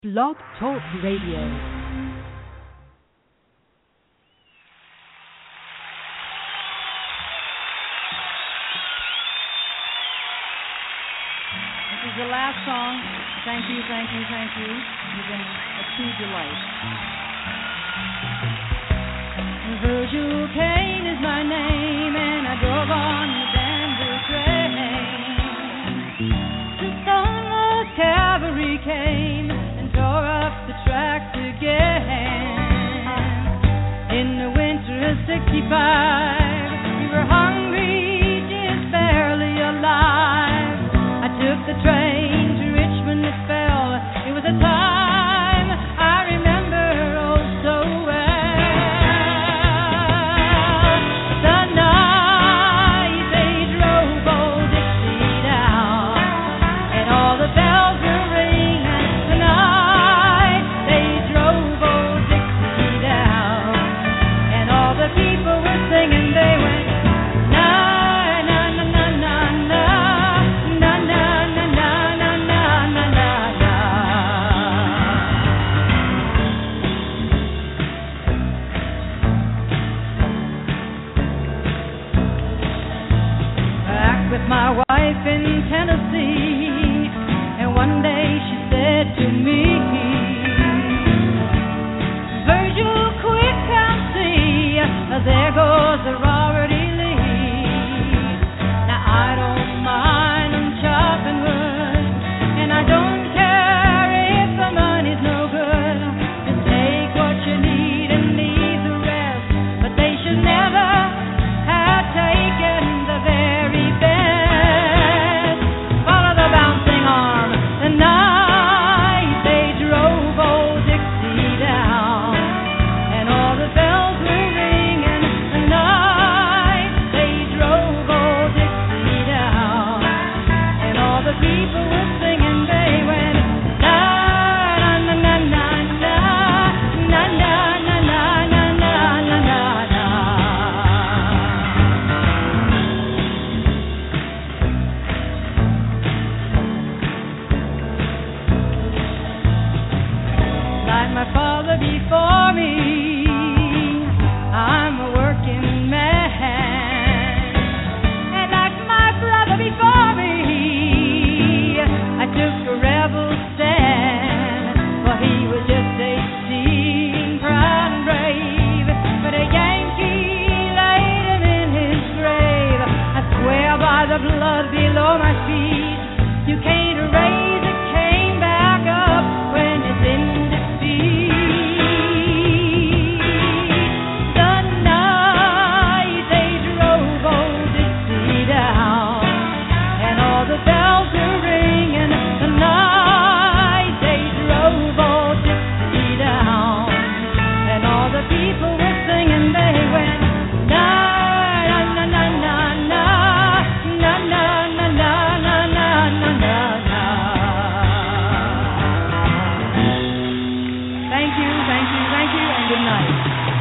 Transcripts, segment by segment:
Blog Talk Radio. This is the last song. Thank you, thank you, thank you. You've been a true delight. Virgil Kane is my name, and I drove on the Danville train. The Thunderous Cavalry came and tore up the tracks again. In the winter of '65, we were hungry, just barely alive. I took the train to Richmond, it fell. It was a time I remember oh so well. The night they drove old Dixie down, and all the bells were ringing. The night they drove old Dixie down, and all the people were singing. They went na na na na na na. With my wife in Tennessee, and one day she said to me, Virgil, quick, come see, there goes the Robert E. Lee. Now I don't mind them chopping wood, and I don't care if the money's no good. Just take what you need and leave the rest, but they should never have taken the very best. Follow the bouncing arm. The night they drove old Dixie down, and all the bells were ringing. The night they drove old Dixie down, and all the people were singing. They went na na na na na na na na na na na na na. Like my father before me, I'm a working man. And like my brother before me, I took a rebel stand. Well, he was just 18, proud and brave, but a Yankee laid him in his grave. I swear by the blood below my feet, you can't erase it came back up when it's in defeat. The night they drove old Dixie down, and all the bells were ringing. The night they drove old Dixie down, and all the people were singing. They went na na na na na na na na na na na na na na. Thank you, thank you, thank you, and good night.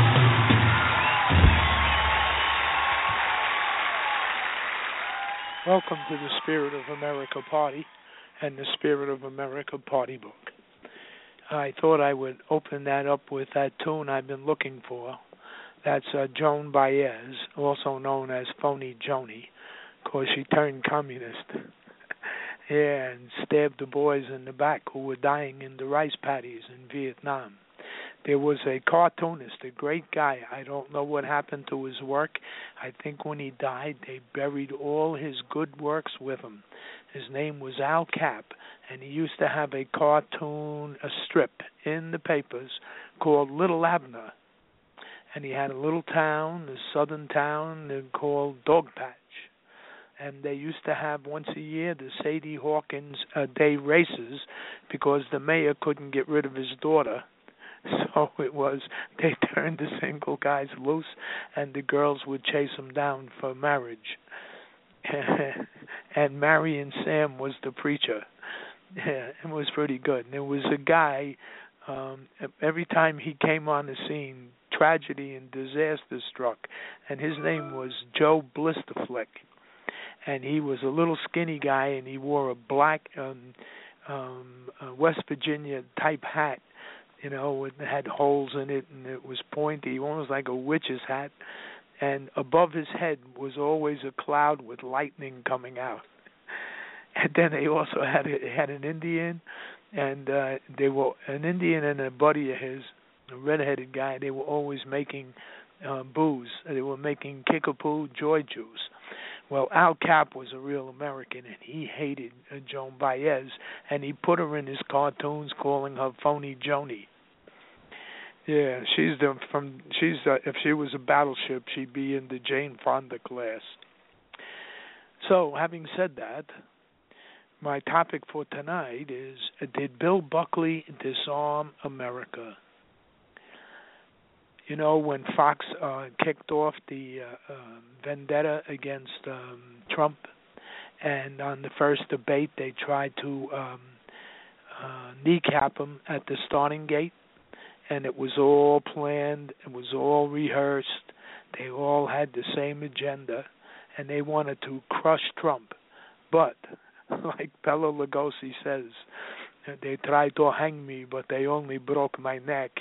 Welcome to the Spirit of America Party and the Spirit of America Party book. I thought I would open that up with that tune I've been looking for. That's Joan Baez, also known as Phony Joni, because she turned communist. Yeah, and stabbed the boys in the back who were dying in the rice paddies in Vietnam. There was a cartoonist, a great guy. I don't know what happened to his work. I think when he died, they buried all his good works with him. His name was Al Cap, and he used to have a cartoon, a strip in the papers called Little Abner. And he had a little town, a southern town called Dogpatch. And they used to have once a year the Sadie Hawkins Day races because the mayor couldn't get rid of his daughter. So it was, they turned the single guys loose and the girls would chase them down for marriage. And Marion Sam was the preacher. Yeah, it was pretty good. And there was a guy, every time he came on the scene, tragedy and disaster struck. And his name was Joe Blisterflick. And he was a little skinny guy, and he wore a black West Virginia type hat. It had holes in it, and it was pointy, almost like a witch's hat. And above his head was always a cloud with lightning coming out. And then they also had an Indian, and they were an Indian and a buddy of his, a redheaded guy. They were always making booze. They were making Kickapoo Joy Juice. Well, Al Cap was a real American, and he hated Joan Baez, and he put her in his cartoons, calling her Phony Joni. Yeah, if she was a battleship, she'd be in the Jane Fonda class. So, having said that, my topic for tonight is, did Bill Buckley disarm America? When Fox kicked off the vendetta against Trump, and on the first debate they tried to kneecap him at the starting gate, and it was all planned, it was all rehearsed, they all had the same agenda, and they wanted to crush Trump. But, like Bela Lugosi says, they tried to hang me, but they only broke my neck.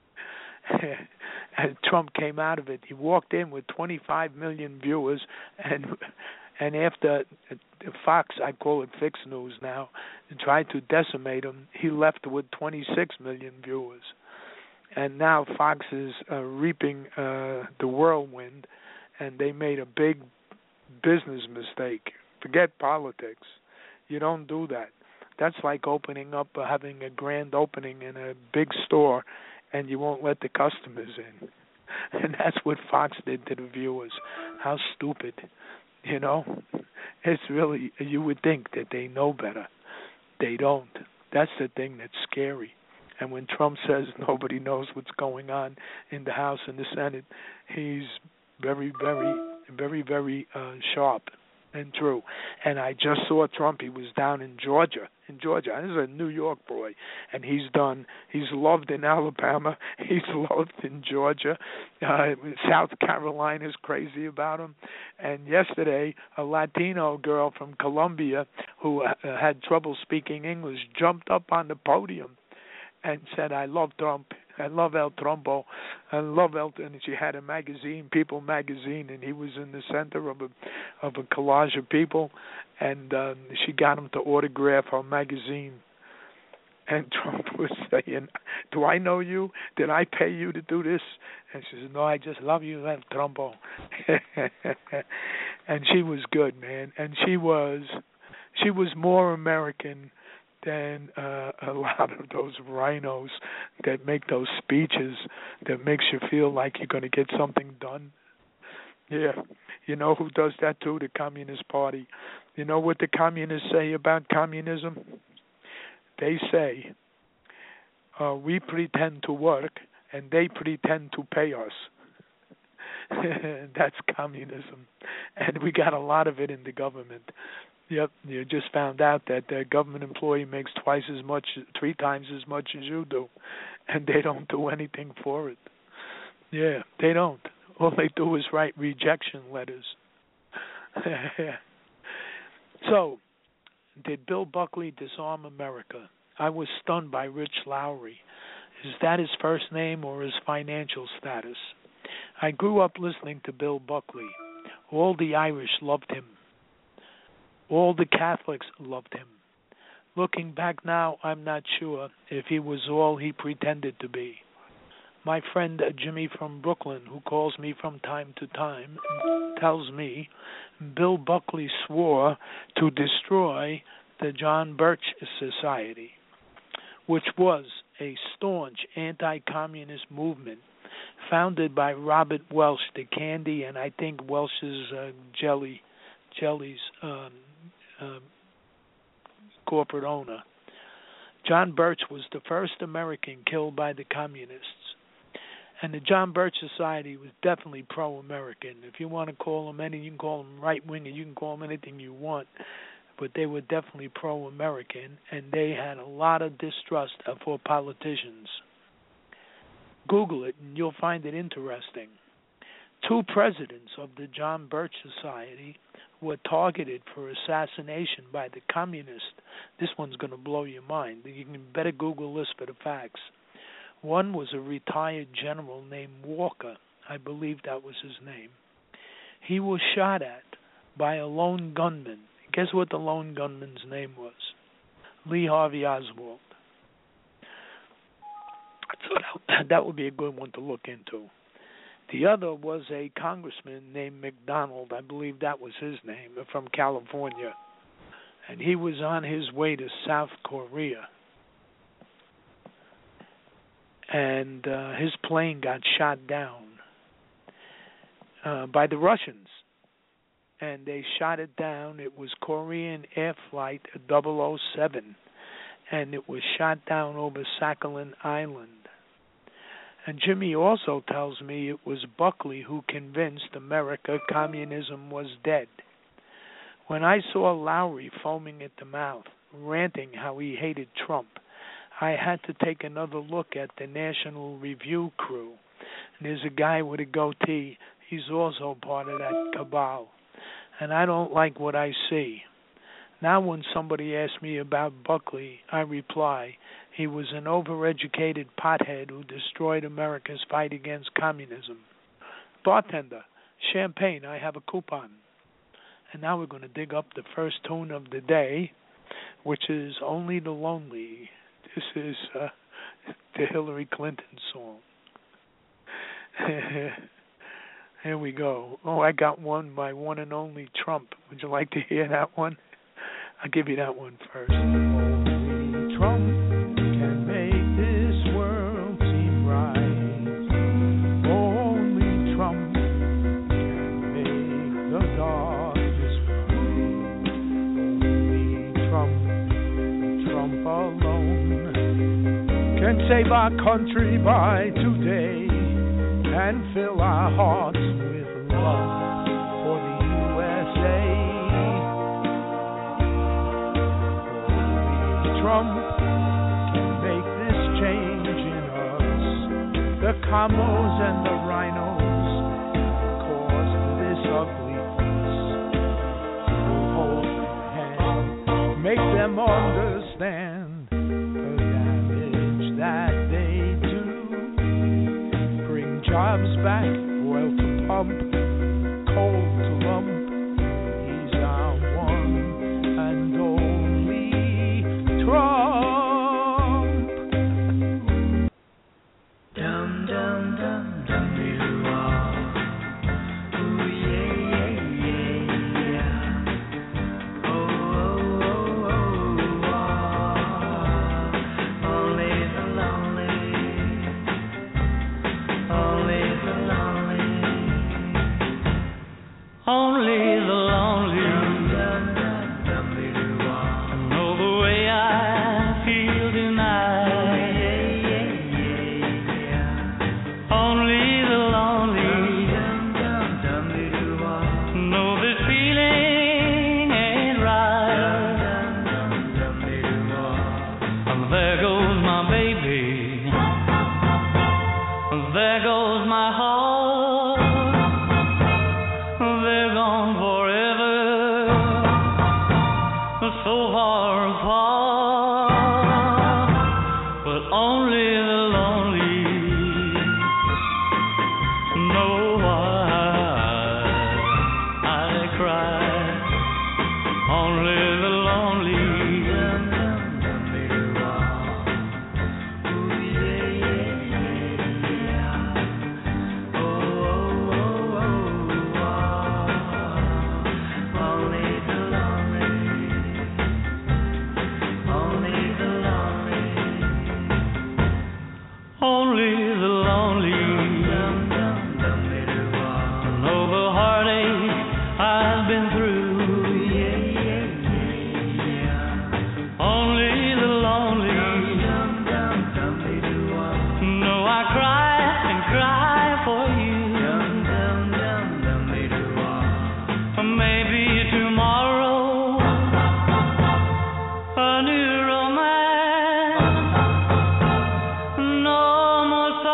And Trump came out of it. He walked in with 25 million viewers, and after Fox, I call it Fix News now, tried to decimate him, he left with 26 million viewers. And now Fox is reaping the whirlwind, and they made a big business mistake. Forget politics. You don't do that. That's like opening up, having a grand opening in a big store, and you won't let the customers in. And that's what Fox did to the viewers. How stupid. It's really, you would think that they know better. They don't. That's the thing that's scary. And when Trump says nobody knows what's going on in the House and the Senate, he's very, very, very, very sharp and true. And I just saw Trump. He was down in Georgia. This is a New York boy, and he's loved in Alabama. He's loved in Georgia. South Carolina's crazy about him. And yesterday, a Latino girl from Colombia who had trouble speaking English jumped up on the podium and said, "I love Trump. I love El Trumpo. I love El." And she had a magazine, People magazine, and he was in the center of a collage of people, and she got him to autograph her magazine. And Trump was saying, "Do I know you? Did I pay you to do this?" And she said, "No, I just love you, El Trumpo." And she was good, man. And she was more American than a lot of those rhinos that make those speeches that makes you feel like you're going to get something done. Yeah. You know who does that too? The Communist Party. You know what the communists say about communism? They say, we pretend to work and they pretend to pay us. That's communism. And we got a lot of it in the government. Yep, you just found out that the government employee makes 3 times as much as you do, and they don't do anything for it. Yeah, they don't. All they do is write rejection letters. So, did Bill Buckley disarm America? I was stunned by Rich Lowry. Is that his first name or his financial status? I grew up listening to Bill Buckley. All the Irish loved him. All the Catholics loved him. Looking back now, I'm not sure if he was all he pretended to be. My friend Jimmy from Brooklyn, who calls me from time to time, tells me Bill Buckley swore to destroy the John Birch Society, which was a staunch anti-communist movement founded by Robert Welch, the candy, and I think Welch's jellies corporate owner. John Birch was the first American killed by the communists. And the John Birch Society was definitely pro-American. If you want to call them anything, you can call them right-wing, and you can call them anything you want. But they were definitely pro-American, and they had a lot of distrust for politicians. Google it, and you'll find it interesting. 2 presidents of the John Birch Society were targeted for assassination by the communists. This one's going to blow your mind. You can better Google this for the facts. One was a retired general named Walker. I believe that was his name. He was shot at by a lone gunman. Guess what the lone gunman's name was? Lee Harvey Oswald. So that would be a good one to look into. The other was a congressman named McDonald. I believe that was his name, from California. And he was on his way to South Korea. And his plane got shot down by the Russians. And they shot it down. It was Korean Air Flight 007. And it was shot down over Sakhalin Island. And Jimmy also tells me it was Buckley who convinced America communism was dead. When I saw Lowry foaming at the mouth, ranting how he hated Trump, I had to take another look at the National Review crew. And there's a guy with a goatee. He's also part of that cabal. And I don't like what I see. Now when somebody asks me about Buckley, I reply, he was an overeducated pothead who destroyed America's fight against communism. Bartender, champagne, I have a coupon. And now we're going to dig up the first tune of the day, which is Only the Lonely. This is the Hillary Clinton song. Here we go. Oh, I got one by one and only Trump. Would you like to hear that one? I'll give you that one first. Only Trump can make this world seem right. Only Trump can make the darkness bright. Only Trump alone can save our country by today and fill our hearts with love for the USA. Trump can make this change in us. The combos and the rhinos caused this ugly fuss. We'll hold their hand, make them understand the damage that they do. Bring jobs back, oil to pump, coal to lump. He's our one and only Trump. Dum dum dum dum doo ah. Ooh yeah yeah yeah. Oh oh oh ah. Only the lonely. Only the lonely. Only the lonely. No more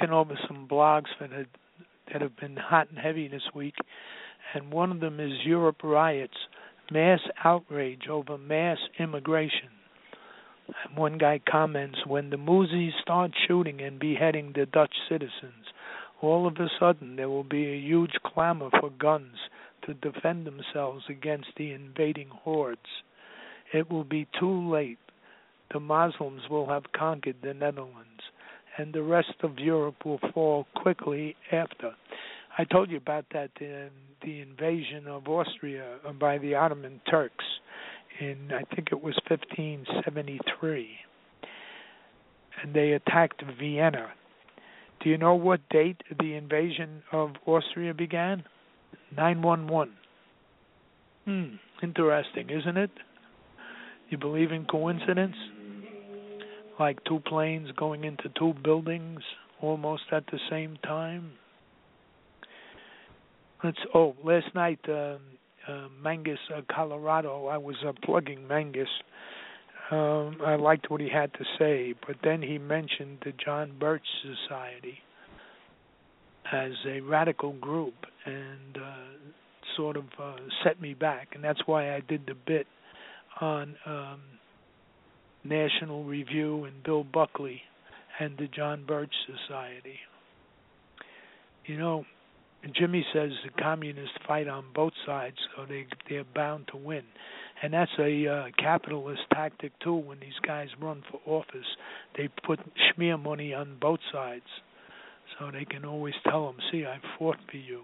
looking over some blogs that have been hot and heavy this week, and one of them is Europe riots, mass outrage over mass immigration. And one guy comments, when the Muzis start shooting and beheading the Dutch citizens, all of a sudden there will be a huge clamor for guns to defend themselves against the invading hordes. It will be too late. The Muslims will have conquered the Netherlands, and the rest of Europe will fall quickly after. I told you about that, the invasion of Austria by the Ottoman Turks in, I think it was 1573, and they attacked Vienna. Do you know what date the invasion of Austria began? 911. Interesting, isn't it? You believe in coincidence? Like two planes going into two buildings almost at the same time? Last night, Mangus, Colorado, I was plugging Mangus. I liked what he had to say, but then he mentioned the John Birch Society as a radical group, and sort of set me back, and that's why I did the bit on National Review and Bill Buckley and the John Birch Society. You know, Jimmy says the communists fight on both sides, so they're bound to win. And that's a capitalist tactic, too, when these guys run for office. They put smear money on both sides, so they can always tell them, see, I fought for you.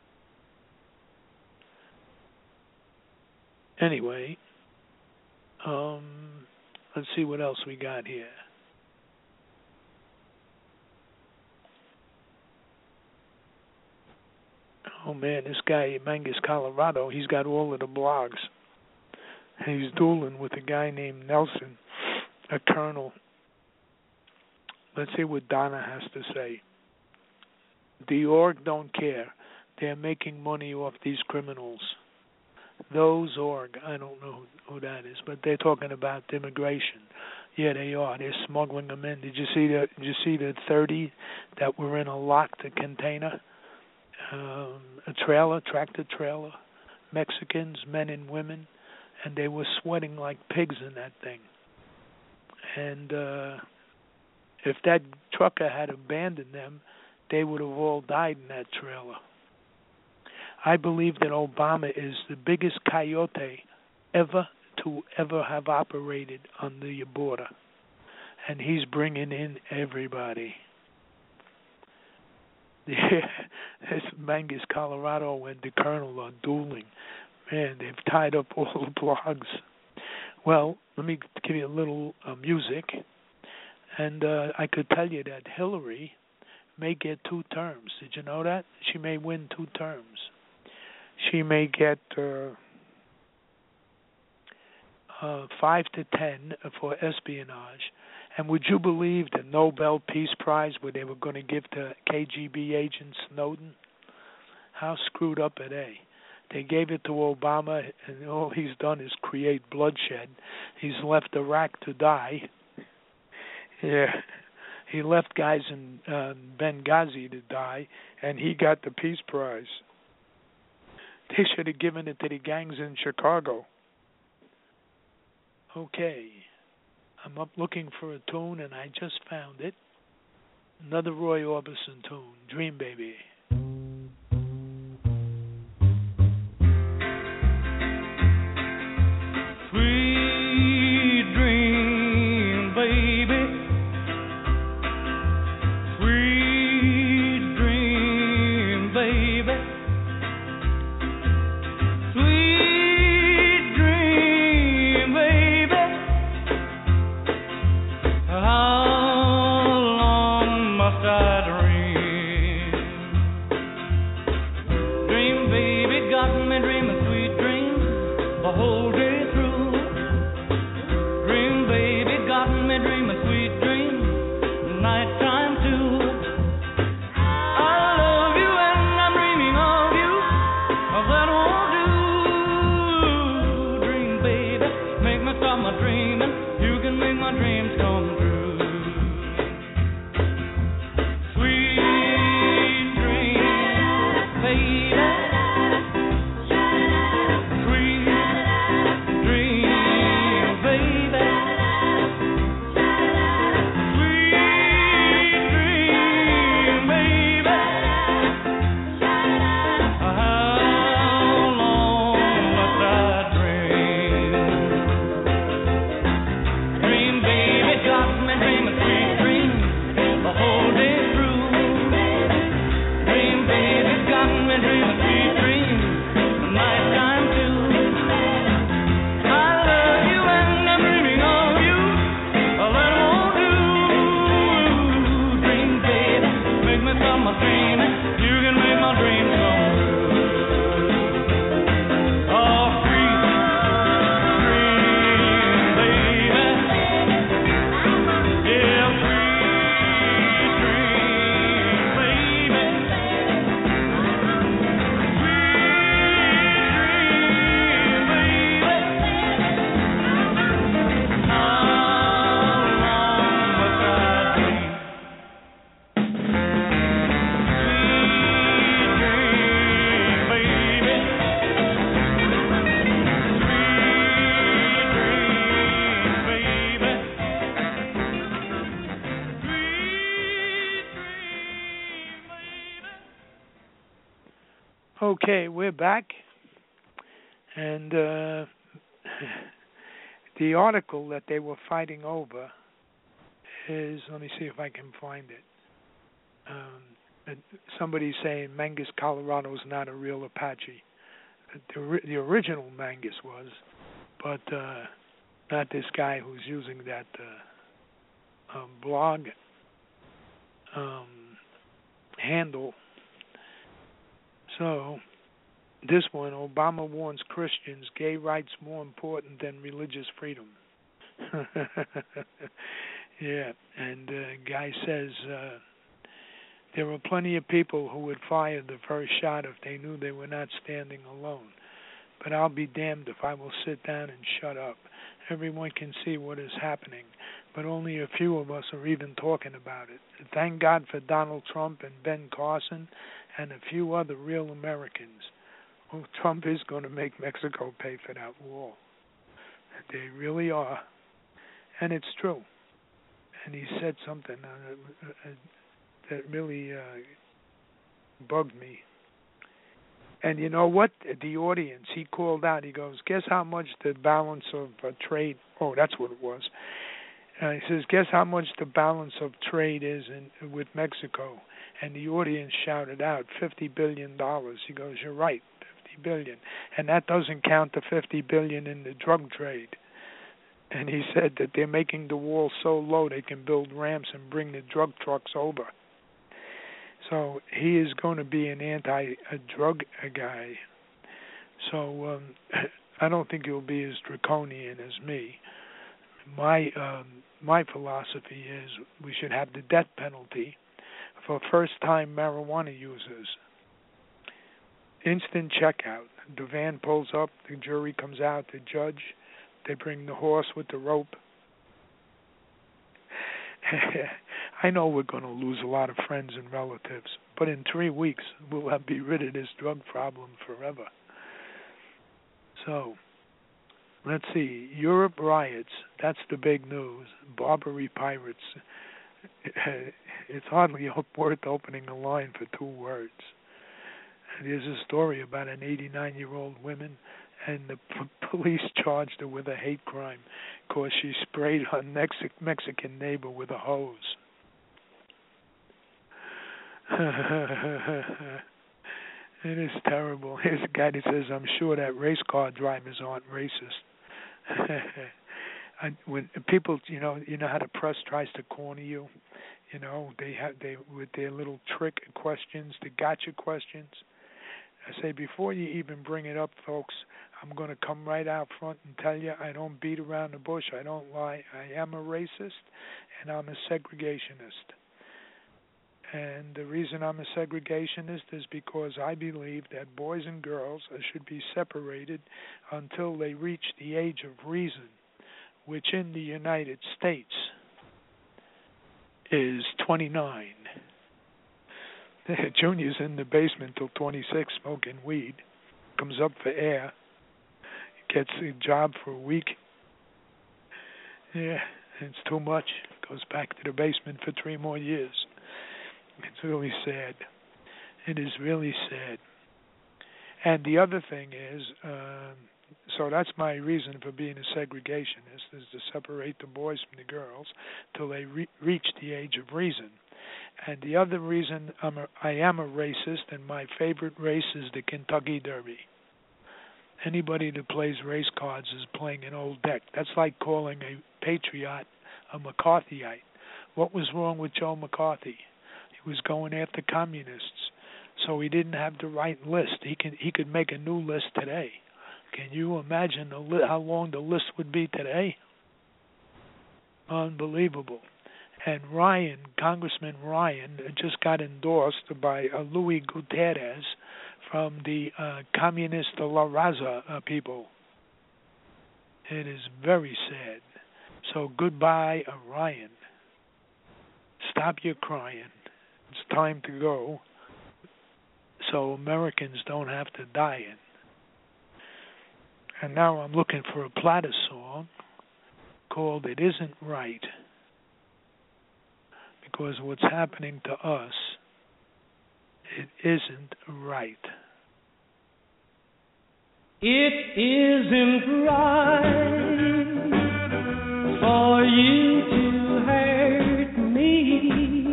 Anyway, let's see what else we got here. Oh, man, this guy, Mangus, Colorado, he's got all of the blogs. And he's dueling with a guy named Nelson, a colonel. Let's see what Donna has to say. The org don't care. They're making money off these criminals. Those org, I don't know who that is, but they're talking about immigration. Yeah, they are. They're smuggling them in. Did you see the 30 that were in a locked container? A tractor trailer, Mexicans, men and women, and they were sweating like pigs in that thing. And if that trucker had abandoned them, they would have all died in that trailer. I believe that Obama is the biggest coyote ever have operated on the border, and he's bringing in everybody. This Mangus, Colorado, and the Colonel are dueling. Man, they've tied up all the blogs. Well, let me give you a little music, and I could tell you that Hillary may get 2 terms. Did you know that? She may win 2 terms. She may get 5 to 10 for espionage. And would you believe the Nobel Peace Prize where they were going to give to KGB agent Snowden? How screwed up are they? They gave it to Obama, and all he's done is create bloodshed. He's left Iraq to die. Yeah, he left guys in Benghazi to die, and he got the Peace Prize. They should have given it to the gangs in Chicago. Okay. I'm up looking for a tune, and I just found it. Another Roy Orbison tune, Dream Baby. Sweet dream, baby. Sweet dream, baby. Sweet dream, baby. How long must I dream? Dream, baby, got me dreaming sweet dreams the whole day through. Dream, baby, got me dreaming sweet dreams nighttime too. I love you and I'm dreaming of you. That won't do. Dream, baby, make me stop my dreaming. You can make my dreams come true. Sweet Okay, we're back, and the article that they were fighting over is, let me see if I can find it. Somebody's saying Mangus, Colorado is not a real Apache. The original Mangus was, but not this guy who's using that blog handle. So, this one, Obama warns Christians, gay rights more important than religious freedom. Yeah, and guy says there were plenty of people who would fire the first shot if they knew they were not standing alone. But I'll be damned if I will sit down and shut up. Everyone can see what is happening, but only a few of us are even talking about it. Thank God for Donald Trump and Ben Carson and a few other real Americans. Oh, Trump is going to make Mexico pay for that wall. They really are. And it's true. And he said something that really bugged me. And you know what? The audience, he called out, he goes, guess how much the balance of trade, that's what it was. He says, guess how much the balance of trade is with Mexico? And the audience shouted out, $50 billion. He goes, you're right, $50 billion. And that doesn't count the $50 billion in the drug trade. And he said that they're making the wall so low they can build ramps and bring the drug trucks over. So he is going to be an anti-drug guy. So I don't think he'll be as draconian as me. My philosophy is we should have the death penalty for first-time marijuana users. Instant checkout. The van pulls up, the jury comes out, the judge, they bring the horse with the rope. I know we're going to lose a lot of friends and relatives, but in 3 weeks we'll be rid of this drug problem forever. So, let's see. Europe riots. That's the big news. Barbary pirates. It's hardly worth opening a line for 2 words. There's a story about an 89-year-old woman, and the police charged her with a hate crime because she sprayed her Mexican neighbor with a hose. It is terrible. Here's a guy that says, I'm sure that race car drivers aren't racist. When people, you know how the press tries to corner you, they with their little trick questions, the gotcha questions. I say, before you even bring it up, folks, I'm going to come right out front and tell you I don't beat around the bush. I don't lie. I am a racist, and I'm a segregationist. And the reason I'm a segregationist is because I believe that boys and girls should be separated until they reach the age of reason, which in the United States is 29. Junior's in the basement till 26 smoking weed, comes up for air, gets a job for a week. Yeah, it's too much. Goes back to the basement for 3 more years. It's really sad. It is really sad. And the other thing is, so that's my reason for being a segregationist, is to separate the boys from the girls till they reach the age of reason. And the other reason I am a racist, and my favorite race is the Kentucky Derby. Anybody that plays race cards is playing an old deck. That's like calling a patriot a McCarthyite. What was wrong with Joe McCarthy? He was going after communists, so he didn't have the right list. He could make a new list today. Can you imagine how long the list would be today? Unbelievable. And Congressman Ryan, just got endorsed by Luis Gutierrez from the Communist La Raza people. It is very sad. So goodbye, Ryan. Stop your crying. It's time to go so Americans don't have to die in. And now I'm looking for a Platter song called It Isn't Right. Because what's happening to us, it isn't right. It isn't right for you to hurt me.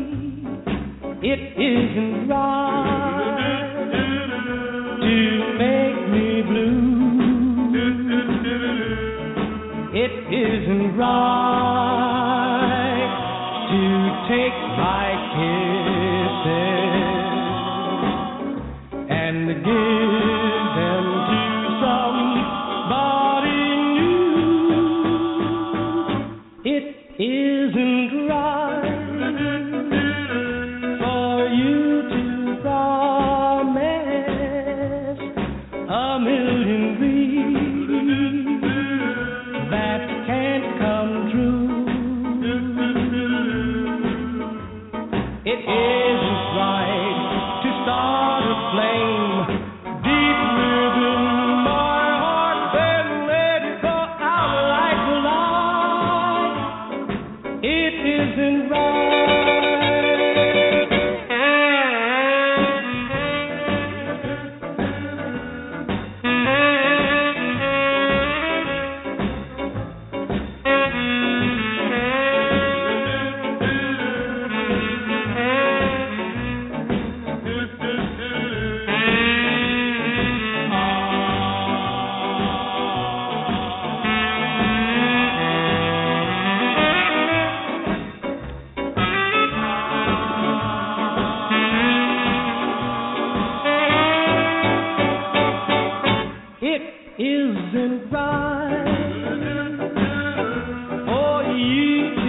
It isn't right to make me blue. It isn't right to take my kisses and give them to somebody new. It isn't right for you to promise a million dreams that can't come true. It isn't right to start a flame deep within my heart, then let it go out like a light. It isn't isn't right for you to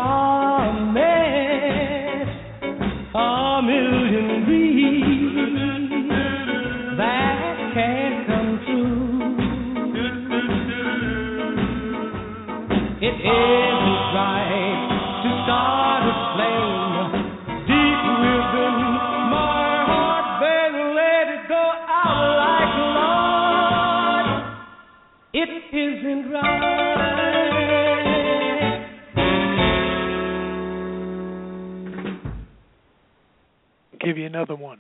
promise a million dreams that can't come true. It isn't right to start a flame deep within my heart, then let it go out like light. It isn't right. Give you another one.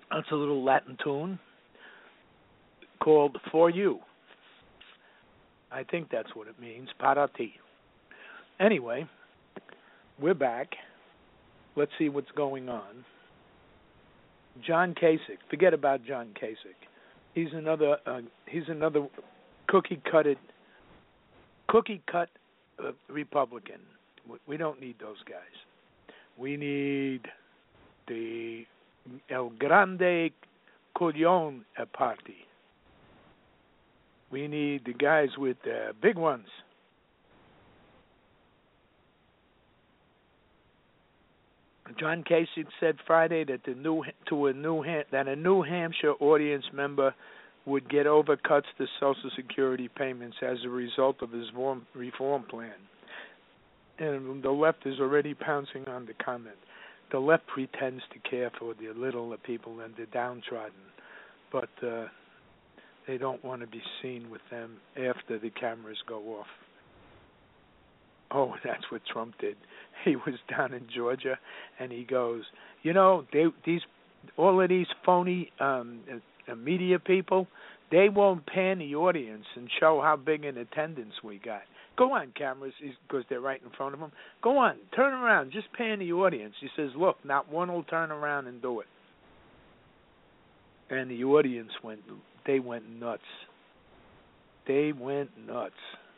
That's a little Latin tune called For You. I think that's what it means, para ti. Anyway, we're back. Let's see what's going on. John Kasich. Forget about John Kasich. He's another cookie cut Republican. We don't need those guys. We need the El Grande Culion Party. We need the guys with the big ones. John Kasich said Friday that a New Hampshire audience member would get overcuts to Social Security payments as a result of his reform plan. And the left is already pouncing on the comment. The left pretends to care for the little people and the downtrodden, but they don't want to be seen with them after the cameras go off. Oh, that's what Trump did. He was down in Georgia, and he goes, all of these phony media people, they won't pan the audience and show how big an attendance we got. Go on, cameras, because they're right in front of them. Go on, turn around, just pan the audience. He says, look, not one will turn around and do it. And the audience went nuts. They went nuts.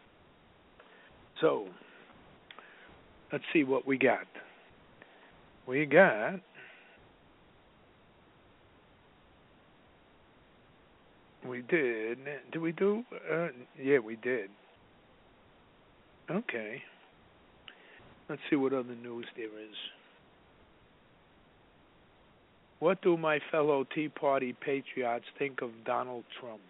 So, let's see what we got. We did. Did we do? Yeah, we did. Okay. Let's see what other news there is. What do my fellow Tea Party patriots think of Donald Trump?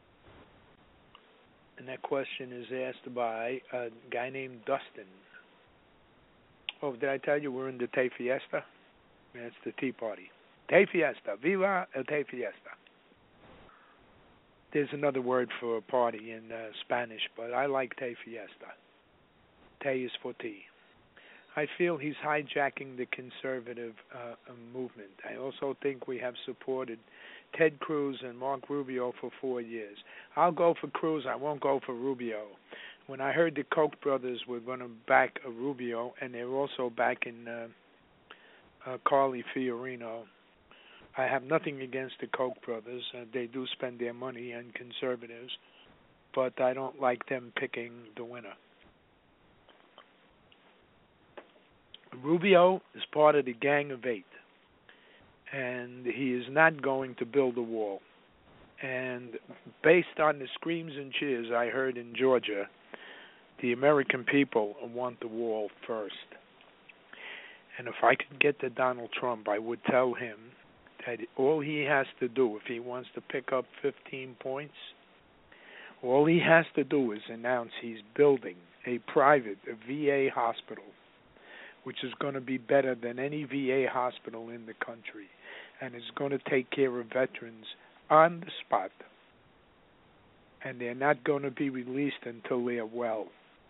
And that question is asked by a guy named Dustin. Oh, did I tell you we're in the Tay Fiesta? That's the Tea Party. Tay Fiesta. Viva el Tay Fiesta. There's another word for a party in Spanish, but I like Tay Fiesta. Tay is for tea. I feel he's hijacking the conservative movement. I also think we have supported Ted Cruz and Mark Rubio for 4 years. I'll go for Cruz. I won't go for Rubio. When I heard the Koch brothers were going to back Rubio, and they're also backing Carly Fiorina, I have nothing against the Koch brothers. They do spend their money on conservatives, but I don't like them picking the winner. Rubio is part of the Gang of Eight, and he is not going to build a wall. And based on the screams and cheers I heard in Georgia, the American people want the wall first. And if I could get to Donald Trump, I would tell him that all he has to do, if he wants to pick up 15 points, all he has to do is announce he's building a VA hospital, which is going to be better than any VA hospital in the country, and is going to take care of veterans on the spot, and they're not going to be released until they're well.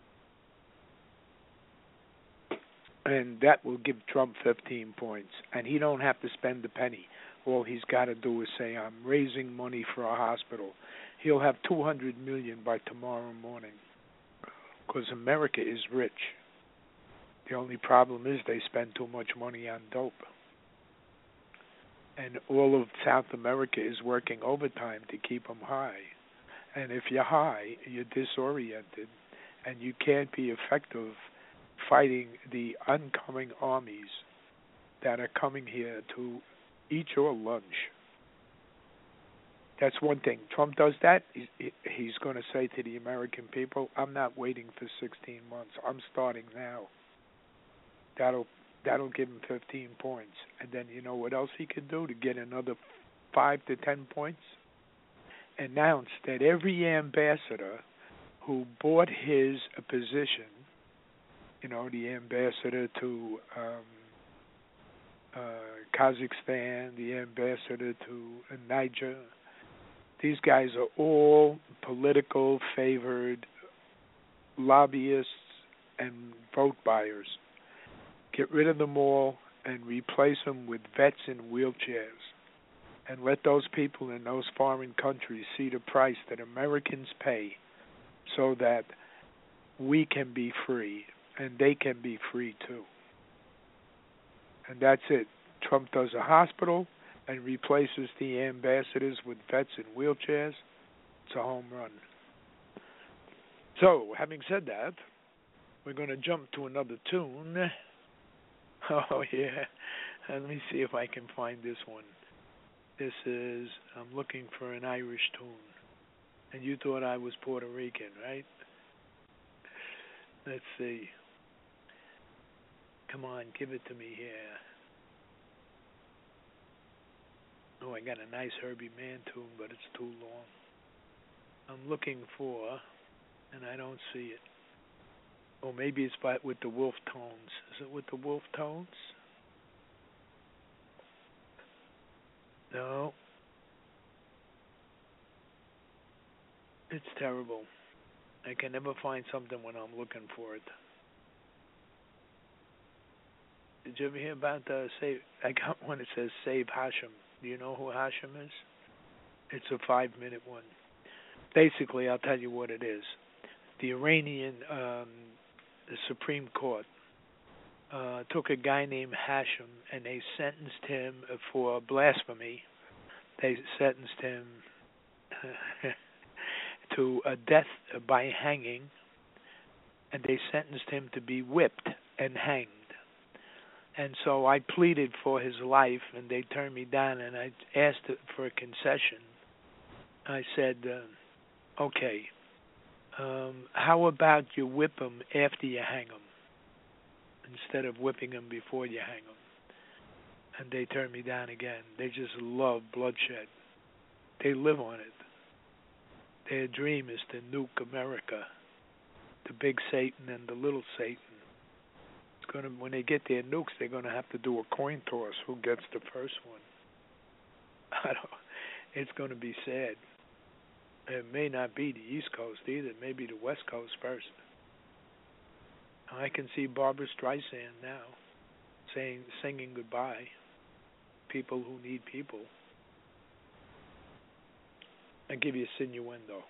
And that will give Trump 15 points, and he don't have to spend a penny. All he's got to do is say, I'm raising money for a hospital. He'll have $200 million by tomorrow morning, because America is rich. The only problem is they spend too much money on dope. And all of South America is working overtime to keep them high. And if you're high, you're disoriented, and you can't be effective fighting the oncoming armies that are coming here to eat your lunch. That's one thing. Trump does that. He's going to say to the American people, I'm not waiting for 16 months. I'm starting now. That'll give him 15 points. And then you know what else he could do to get another 5 to 10 points? Announce that every ambassador who bought his position, the ambassador to Kazakhstan, the ambassador to Niger, these guys are all political favored lobbyists and vote buyers. Get rid of them all and replace them with vets in wheelchairs and let those people in those foreign countries see the price that Americans pay so that we can be free and they can be free too. And that's it. Trump does a hospital and replaces the ambassadors with vets in wheelchairs. It's a home run. So, having said that, we're going to jump to another tune. Oh, yeah. Let me see if I can find this one. This is, I'm looking for an Irish tune. And you thought I was Puerto Rican, right? Let's see. Come on, give it to me here. Oh, I got a nice Herbie Mann tune, but it's too long. I'm looking for, and I don't see it. Oh, maybe it's with the Wolf Tones. Is it with the Wolf Tones? No. It's terrible. I can never find something when I'm looking for it. Did you ever hear about Save? I got one that says Save Hashem. Do you know who Hashem is? It's a 5-minute one. Basically, I'll tell you what it is. The Iranian the Supreme Court took a guy named Hashem and they sentenced him for blasphemy. They sentenced him to a death by hanging, and they sentenced him to be whipped and hanged. And so I pleaded for his life, and they turned me down, and I asked for a concession. I said, okay, how about you whip him after you hang him, instead of whipping him before you hang him? And they turned me down again. They just love bloodshed. They live on it. Their dream is to nuke America, the big Satan and the little Satan. It's gonna, when they get their nukes, they're going to have to do a coin toss. Who gets the first one? It's going to be sad. It may not be the East Coast either. It may be the West Coast first. I can see Barbra Streisand now singing goodbye. People who need people. I give you a sinuendo.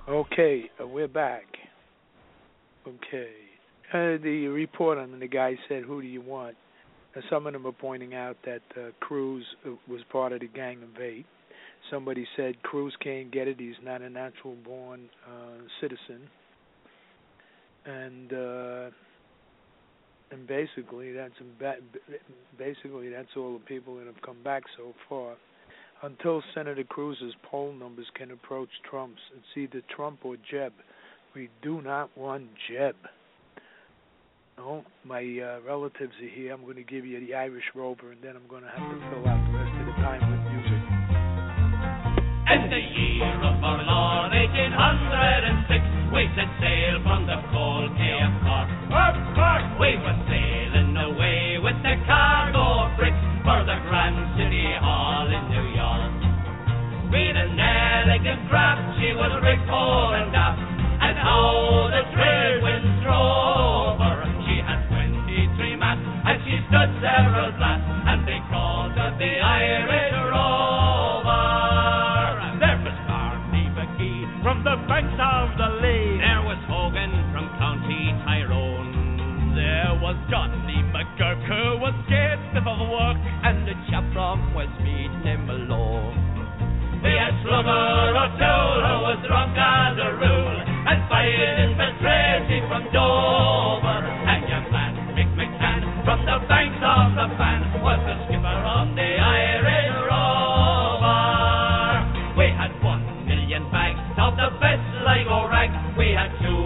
Okay, we're back. Okay. The report on the guy said, who do you want? Some of them are pointing out that Cruz was part of the Gang of Eight. Somebody said Cruz can't get it. He's not a natural-born citizen. And basically that's all the people that have come back so far. Until Senator Cruz's poll numbers can approach Trump's, it's either Trump or Jeb. We do not want Jeb. No, my relatives are here. I'm going to give you the Irish Rover, and then I'm going to have to fill out the rest of the time with music. In the year of our Lord 1806, we set sail from the cold Bay of Cork. We were sailing away with the cargo of bricks for the Grand City Hall in New York. Being an elegant craft, she was rigged fore and aft, and how the trade winds drove her. She had 23 masts, and she stood several flat, and they called her the Irish Rover. There was Barney McGee from the banks of the Lee. There was Hogan from County Tyrone. There was Johnny McGurk, who was scared stiff of work, and the chap from Westmeath named Malone. We had Slugger O'Toole, who was drunk as a rule, and fighting for Tracy from Dover. And young man Mick McCann from the banks of the Fan was the skipper on the Irish Rover. We had 1 million bags of the best Sligo rag. We had 2